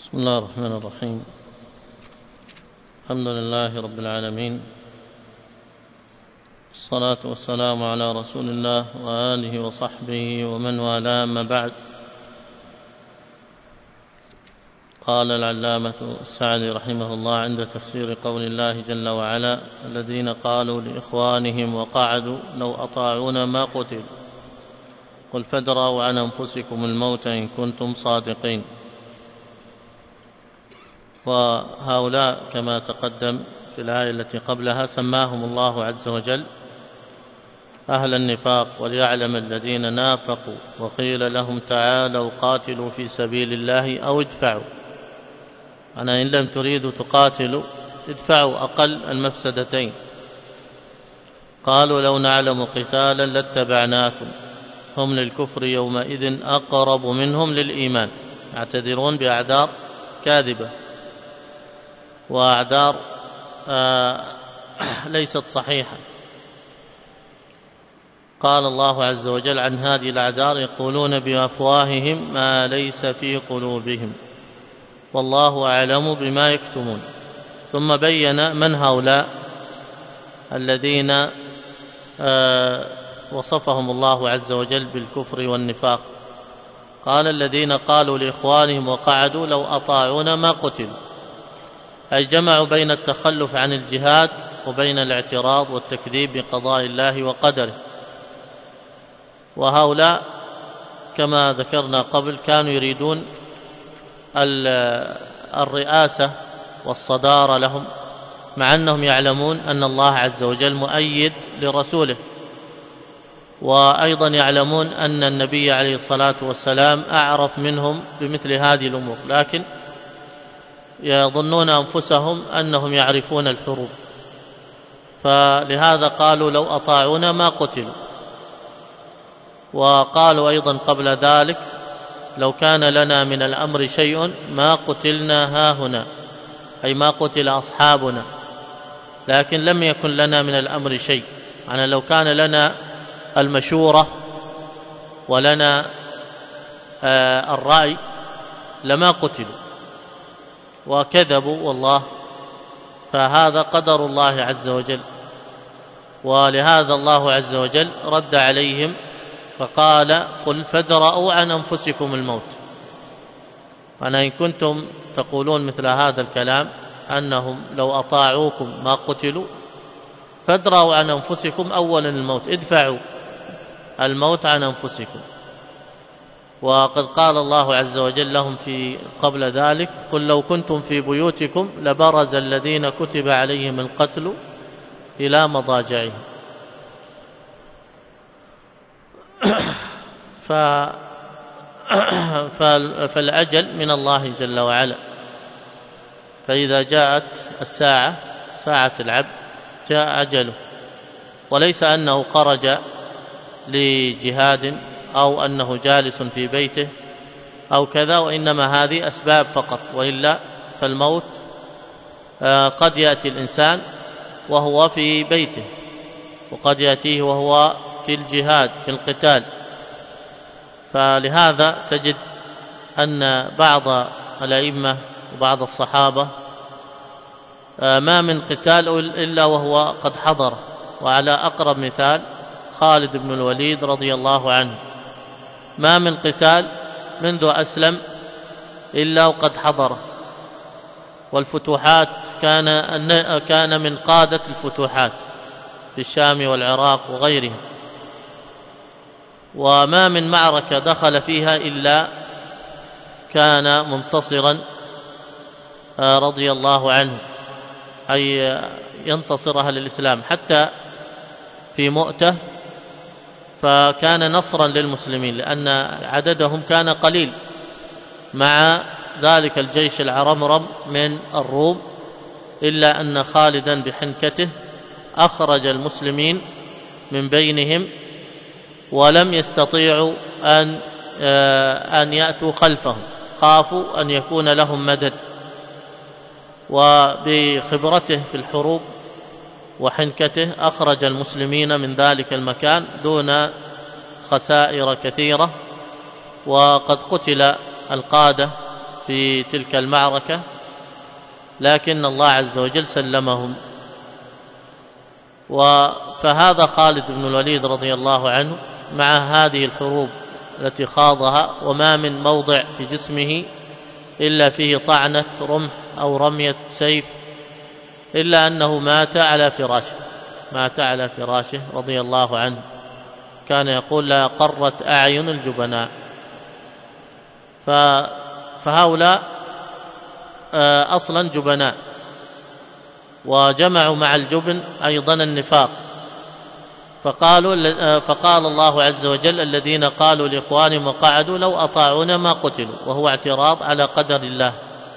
بسم الله الرحمن الرحيم. الحمد لله رب العالمين، الصلاة والسلام على رسول الله وآله وصحبه ومن والاه، أما بعد. قال العلامة السعدي رحمه الله عند تفسير قول الله جل وعلا: الذين قالوا لإخوانهم وقعدوا لو أطاعونا ما قتلوا قل فادرءوا عن أنفسكم الموت إن كنتم صادقين. وهؤلاء كما تقدم في الآية التي قبلها سماهم الله عز وجل أهل النفاق، وليعلم الذين نافقوا وقيل لهم تعالوا قاتلوا في سبيل الله أو ادفعوا. أنا إن لم تريدوا تقاتلوا ادفعوا أقل المفسدتين. قالوا لو نعلم قتالا لاتبعناكم هم للكفر يومئذ أقرب منهم للإيمان. يعتذرون بأعذار كاذبة وأعذار ليست صحيحة. قال الله عز وجل عن هذه الأعذار: يقولون بأفواههم ما ليس في قلوبهم والله أعلم بما يكتمون. ثم بين من هؤلاء الذين وصفهم الله عز وجل بالكفر والنفاق. قال: الذين قالوا لإخوانهم وقعدوا لو أطاعونا ما قتلوا، أي جمعوا بين التخلف عن الجهاد وبين الاعتراض والتكذيب بقضاء الله وقدره. وهؤلاء كما ذكرنا قبل كانوا يريدون الرئاسة والصدارة لهم، مع أنهم يعلمون أن الله عز وجل مؤيد لرسوله، وأيضا يعلمون أن النبي عليه الصلاة والسلام أعرف منهم بمثل هذه الأمور، لكن يظنون أنفسهم أنهم يعرفون الحروب، فلهذا قالوا لو أطاعونا ما قتلوا. وقالوا أيضا قبل ذلك: لو كان لنا من الأمر شيء ما قتلنا هاهنا، أي ما قتل أصحابنا. لكن لم يكن لنا من الأمر شيء، يعني لو كان لنا المشورة ولنا الرأي لما قتلوا، وكذبوا والله، فهذا قدر الله عز وجل. ولهذا الله عز وجل رد عليهم فقال: قل فادرءوا عن أنفسكم الموت. أنا إن كنتم تقولون مثل هذا الكلام أنهم لو أطاعوكم ما قتلوا، فادرءوا عن أنفسكم أولا الموت، ادفعوا الموت عن أنفسكم. وقد قال الله عز وجل لهم في قبل ذلك: قل لو كنتم في بيوتكم لبرز الذين كتب عليهم القتل إلى مضاجعهم. فالأجل من الله جل وعلا، فإذا جاءت الساعة ساعة العبد جاء أجله، وليس أنه خرج لجهاد أو أنه جالس في بيته أو كذا، وإنما هذه أسباب فقط، وإلا فالموت قد يأتي الإنسان وهو في بيته، وقد يأتيه وهو في الجهاد في القتال. فلهذا تجد أن بعض الأئمة وبعض الصحابة ما من قتال إلا وهو قد حضر، وعلى أقرب مثال خالد بن الوليد رضي الله عنه، ما من قتال منذ أسلم إلا وقد حضره. والفتوحات كان من قادة الفتوحات في الشام والعراق وغيرها، وما من معركة دخل فيها إلا كان منتصرا رضي الله عنه، أي ينتصرها للإسلام. حتى في مؤتة فكان نصرا للمسلمين، لأن عددهم كان قليل مع ذلك الجيش العرمرم من الروم، إلا أن خالدا بحنكته أخرج المسلمين من بينهم، ولم يستطيعوا أن يأتوا خلفهم، خافوا أن يكون لهم مدد. وبخبرته في الحروب وحنكته أخرج المسلمين من ذلك المكان دون خسائر كثيرة. وقد قتل القادة في تلك المعركة، لكن الله عز وجل سلمهم. فهذا خالد بن الوليد رضي الله عنه مع هذه الحروب التي خاضها، وما من موضع في جسمه إلا فيه طعنة رمح أو رمية سيف، إلا أنه مات على فراشه رضي الله عنه. كان يقول: لا قرت أعين الجبناء. فهؤلاء أصلا جبناء، وجمعوا مع الجبن أيضا النفاق. فقال الله عز وجل: الذين قالوا لإخوانهم وقعدوا لو أطاعونا ما قتلوا، وهو اعتراض على قدر الله،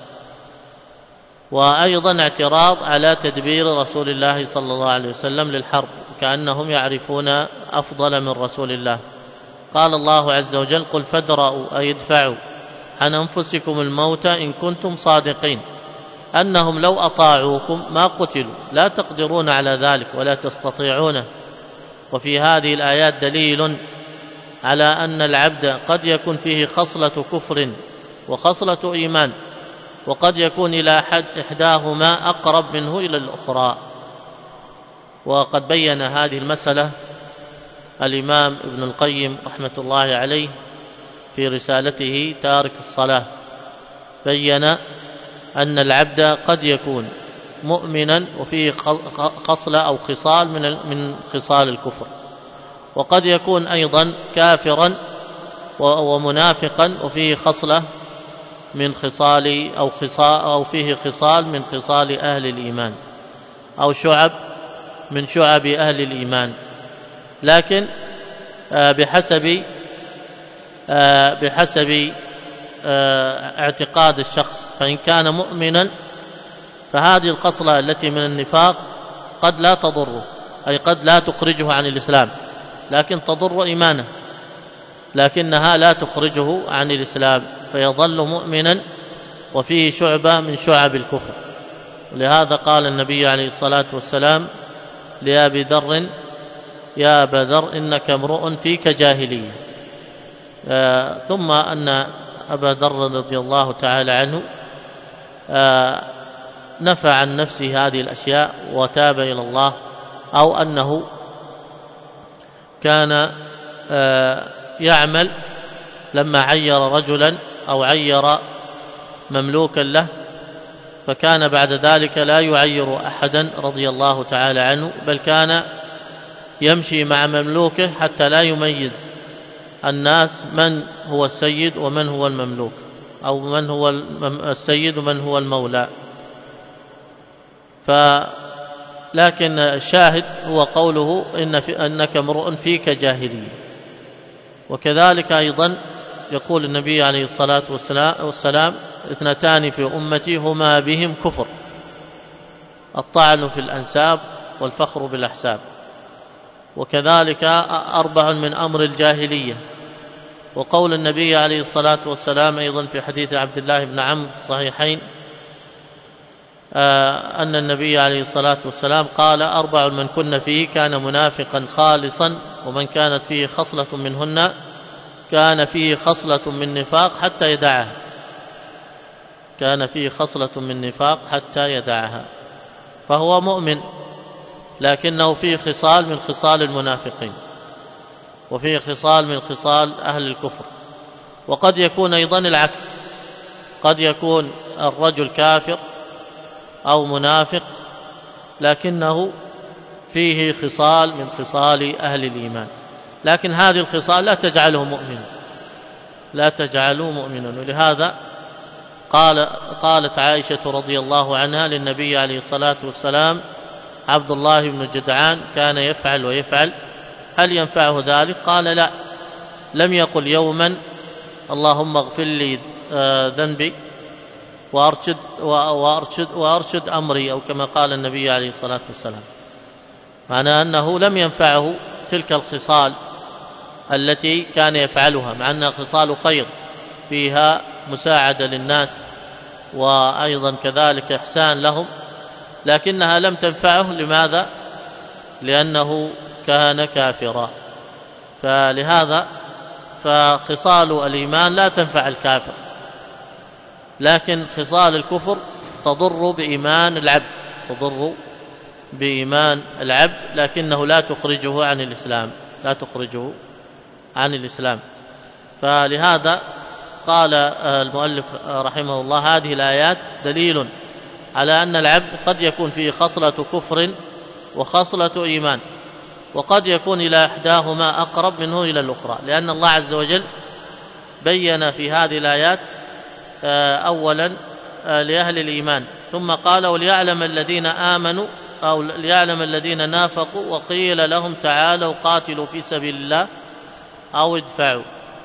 وأيضا اعتراض على تدبير رسول الله صلى الله عليه وسلم للحرب، كأنهم يعرفون أفضل من رسول الله. قال الله عز وجل: قل فادرءوا أي ادفعوا عن أنفسكم الموت إن كنتم صادقين أنهم لو أطاعوكم ما قتلوا، لا تقدرون على ذلك ولا تستطيعونه. وفي هذه الآيات دليل على أن العبد قد يكون فيه خصلة كفر وخصلة إيمان، وقد يكون إلى إحداهما أقرب منه إلى الأخرى. وقد بين هذه المسألة الإمام ابن القيم رحمة الله عليه في رسالته تارك الصلاة، بين أن العبد قد يكون مؤمنا وفيه خصلة أو خصال من خصال الكفر، وقد يكون أيضا كافرا ومنافقا وفيه خصلة من خصال أو فيه خصال من خصال أهل الإيمان، أو شعب من شعب أهل الإيمان، لكن بحسب اعتقاد الشخص. فإن كان مؤمنا فهذه الخصلة التي من النفاق قد لا تضره، أي قد لا تخرجه عن الإسلام، لكن تضر إيمانه، لكنها لا تخرجه عن الإسلام، فيظل مؤمنا وفيه شعبة من شعب الكفر. ولهذا قال النبي عليه الصلاة والسلام لأبي ذر: يا أبا ذر إنك امرؤ فيك جاهلية. ثم أن أبا ذر رضي الله تعالى عنه نفى عن نفسه هذه الأشياء وتاب إلى الله، أو أنه كان يعمل لما عير رجلا أو عير مملوكا له، فكان بعد ذلك لا يعير أحدا رضي الله تعالى عنه، بل كان يمشي مع مملوكه حتى لا يميز الناس من هو السيد ومن هو المملوك، أو من هو السيد ومن هو المولى. لكن الشاهد هو قوله إنك امرؤ فيك جاهلية. وكذلك أيضا يقول النبي عليه الصلاة والسلام: اثنتان في أمتي هما بهم كفر: الطعن في الأنساب والفخر بالأحساب. وكذلك 4 من أمر الجاهلية. وقول النبي عليه الصلاة والسلام أيضا في حديث عبد الله بن عمرو في الصحيحين أن النبي عليه الصلاة والسلام قال: 4 من كن فيه كان منافقا خالصا، ومن كانت فيه خصلة منهن كان فيه خصلة من نفاق حتى يدعها. كان فيه خصلة من نفاق حتى يدعها. فهو مؤمن، لكنه فيه خصال من خصال المنافقين، وفيه خصال من خصال أهل الكفر. وقد يكون أيضا العكس، قد يكون الرجل كافر أو منافق لكنه فيه خصال من خصال أهل الإيمان، لكن هذه الخصال لا تجعله مؤمنا. ولهذا قالت عائشة رضي الله عنها للنبي عليه الصلاة والسلام: عبد الله بن جدعان كان يفعل ويفعل، هل ينفعه ذلك؟ قال: لا، لم يقل يوما اللهم اغفر لي ذنبي وأرشد أمري، أو كما قال النبي عليه الصلاة والسلام، معنى أنه لم ينفعه تلك الخصال التي كان يفعلها، مع أنها خصال خير فيها مساعدة للناس وأيضا كذلك إحسان لهم، لكنها لم تنفعه. لماذا؟ لأنه كان كافرا. فلهذا فخصال الإيمان لا تنفع الكافر، لكن خصال الكفر تضر بإيمان العبد لكنه لا تخرجه عن الإسلام. فلهذا قال المؤلف رحمه الله هذه الآيات دليل على أن العبد قد يكون فيه خصلة كفر وخصلة إيمان، وقد يكون إلى إحداهما أقرب منه إلى الأخرى، لأن الله عز وجل بين في هذه الآيات أولا لأهل الإيمان، ثم قال وليعلم الذين آمنوا أو ليعلم الذين نافقوا وقيل لهم تعالوا قاتلوا في سبيل الله أو ادفعوا،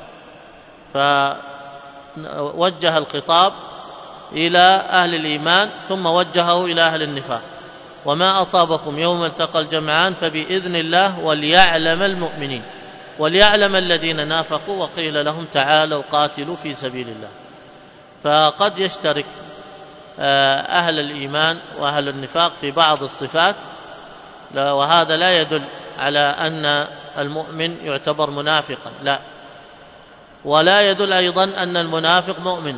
فوجه الخطاب إلى أهل الإيمان ثم وجهه إلى أهل النفاق. وما أصابكم يوم التقى الجمعان فبإذن الله وليعلم المؤمنين وليعلم الذين نافقوا وقيل لهم تعالوا قاتلوا في سبيل الله. فقد يشترك أهل الإيمان وأهل النفاق في بعض الصفات، وهذا لا يدل على أن المؤمن يعتبر منافقا، لا، ولا يدل أيضا أن المنافق مؤمن،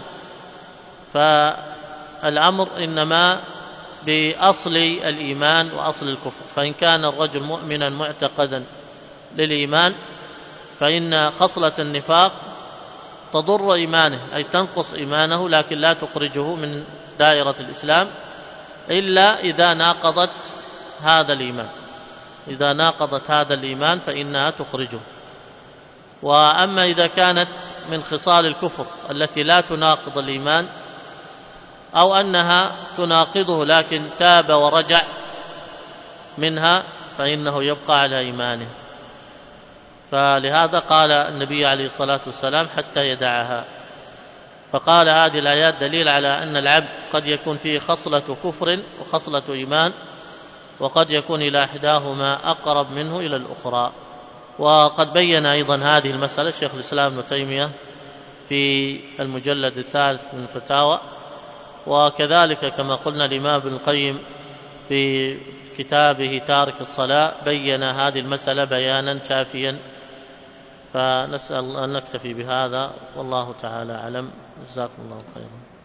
فالأمر إنما بأصل الإيمان وأصل الكفر. فإن كان الرجل مؤمنا معتقدا للإيمان فإن خصلة النفاق تضر إيمانه، أي تنقص إيمانه، لكن لا تخرجه من دائرة الإسلام إلا إذا ناقضت هذا الإيمان فإنها تخرجه. وأما إذا كانت من خصال الكفر التي لا تناقض الإيمان أو أنها تناقضه لكن تاب ورجع منها فإنه يبقى على إيمانه. فلهذا قال النبي عليه الصلاة والسلام حتى يدعها. فقال هذه الآيات دليل على أن العبد قد يكون فيه خصلة كفر وخصلة إيمان، وقد يكون إلى إحداهما أقرب منه إلى الأخرى. وقد بين أيضا هذه المسألة شيخ الإسلام ابن تيمية في المجلد الثالث من الفتاوى، وكذلك كما قلنا الإمام ابن القيم في كتابه تارك الصلاة بين هذه المسألة بيانا شافيا. فنسأل أن نكتفي بهذا والله تعالى أعلم. جزاكم الله خيرا.